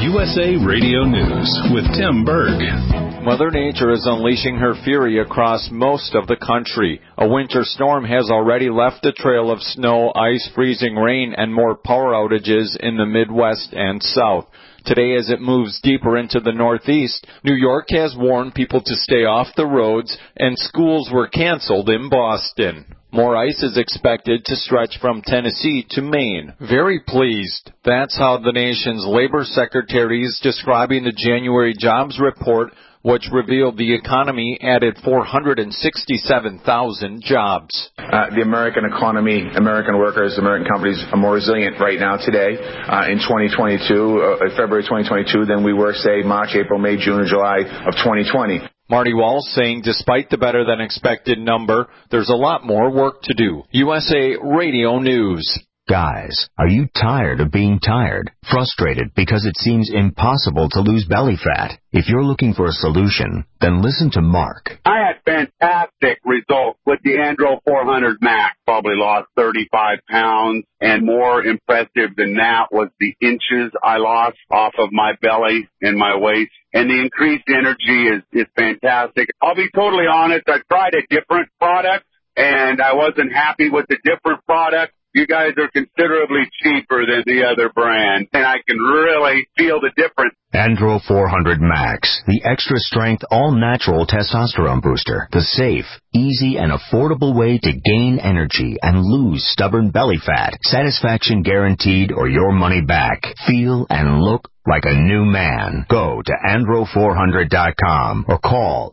USA Radio News with Tim Berg. Mother Nature is unleashing her fury across most of the country. A winter storm has already left a trail of snow, ice, freezing rain, and more power outages in the Midwest and South. Today, as it moves deeper into the Northeast, New York has warned people to stay off the roads, and schools were canceled in Boston. More ice is expected to stretch from Tennessee to Maine. Very pleased. That's how the nation's labor secretary is describing the January jobs report, which revealed the economy added 467,000 jobs. The American economy, American workers, American companies are more resilient right now today in 2022, February 2022, than we were, say, March, April, May, June, or July of 2020. Marty Walsh saying despite the better-than-expected number, there's a lot more work to do. USA Radio News. Guys, are you tired of being tired? Frustrated because it seems impossible to lose belly fat? If you're looking for a solution, then listen to Mark. I had fantastic results with the Andro 400 Max. Probably lost 35 pounds, and more impressive than that was the inches I lost off of my belly and my waist. And the increased energy is fantastic. I'll be totally honest, I tried a different product, and I wasn't happy with the different product. You guys are considerably cheaper than the other brand, and I can really feel the difference. Andro 400 Max, the extra-strength, all-natural testosterone booster. The safe, easy, and affordable way to gain energy and lose stubborn belly fat. Satisfaction guaranteed or your money back. Feel and look like a new man. Go to andro400.com or call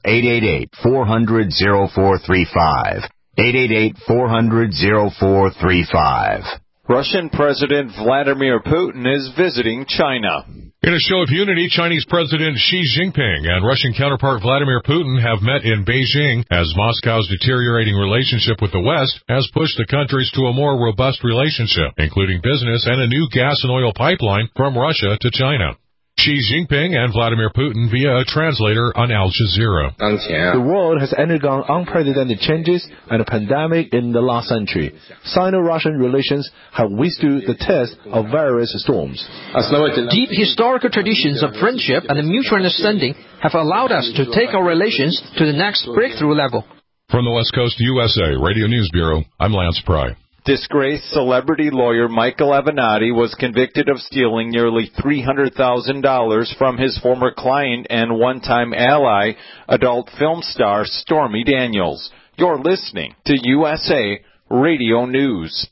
888-400-0435. 888-400-0435. Russian President Vladimir Putin is visiting China. In a show of unity, Chinese President Xi Jinping and Russian counterpart Vladimir Putin have met in Beijing as Moscow's deteriorating relationship with the West has pushed the countries to a more robust relationship, including business and a new gas and oil pipeline from Russia to China. Xi Jinping and Vladimir Putin via a translator on Al Jazeera. The world has undergone unprecedented changes and a pandemic in the last century. Sino-Russian relations have withstood the test of various storms. Deep historical traditions of friendship and mutual understanding have allowed us to take our relations to the next breakthrough level. From the West Coast USA Radio News Bureau, I'm Lance Pry. Disgraced celebrity lawyer Michael Avenatti was convicted of stealing nearly $300,000 from his former client and one-time ally, adult film star Stormy Daniels. You're listening to USA Radio News.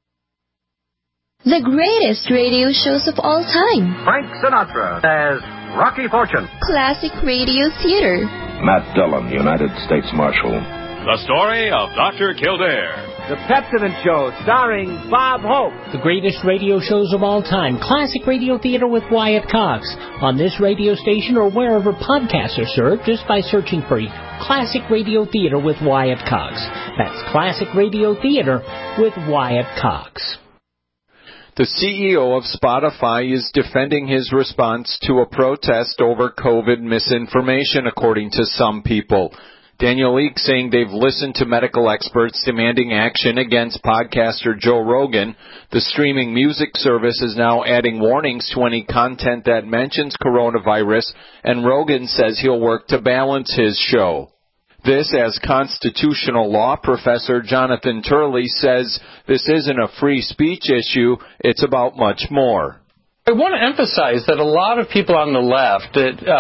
The greatest radio shows of all time. Frank Sinatra as Rocky Fortune. Classic Radio Theater. Matt Dillon, United States Marshal. The story of Dr. Kildare. The Pepsodent Show, starring Bob Hope. The greatest radio shows of all time. Classic Radio Theater with Wyatt Cox. On this radio station or wherever podcasts are served, just by searching for Classic Radio Theater with Wyatt Cox. That's Classic Radio Theater with Wyatt Cox. The CEO of Spotify is defending his response to a protest over COVID misinformation, according to some people. Daniel Ek saying they've listened to medical experts demanding action against podcaster Joe Rogan. The streaming music service is now adding warnings to any content that mentions coronavirus, and Rogan says he'll work to balance his show. This, as constitutional law professor Jonathan Turley says, this isn't a free speech issue, it's about much more. I want to emphasize that a lot of people on the left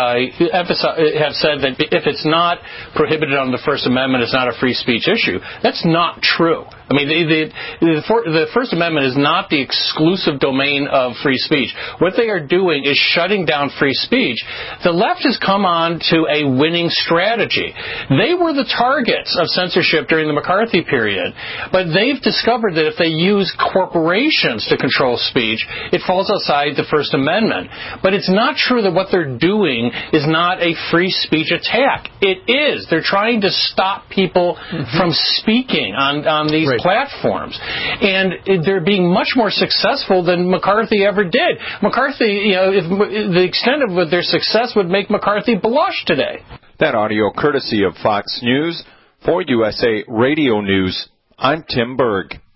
have said that if it's not prohibited on the First Amendment, it's not a free speech issue. That's not true. I mean, the First Amendment is not the exclusive domain of free speech. What they are doing is shutting down free speech. The left has come on to a winning strategy. They were the targets of censorship during the McCarthy period, but they've discovered that if they use corporations to control speech, it falls outside the First Amendment. But it's not true that what they're doing is not a free speech attack. It is. They're trying to stop people from speaking on these platforms. And they're being much more successful than McCarthy ever did. McCarthy, if the extent of their success would make McCarthy blush today. That audio courtesy of Fox News. For USA Radio News, I'm Tim Berg.